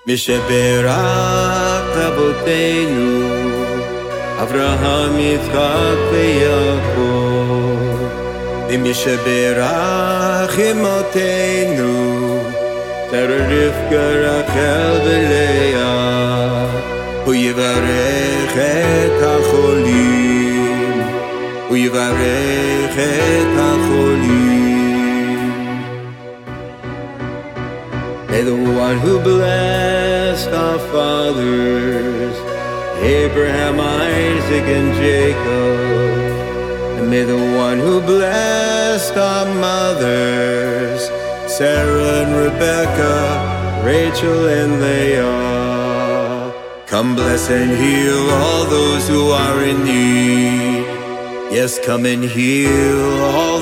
Misheberach Avotenu Avraham, Yitzchak, veYaakov Misheberach Imotenu Sarah, Rivka, Rachel, veLeah Hu yivarech et hacholim Hu yivarech et hacholim. May the one who blessed our fathers, Abraham, Isaac, and Jacob, and may the one who blessed our mothers, Sarah and Rebecca, Rachel and Leah, come bless and heal all those who are in need. Yes, come and heal all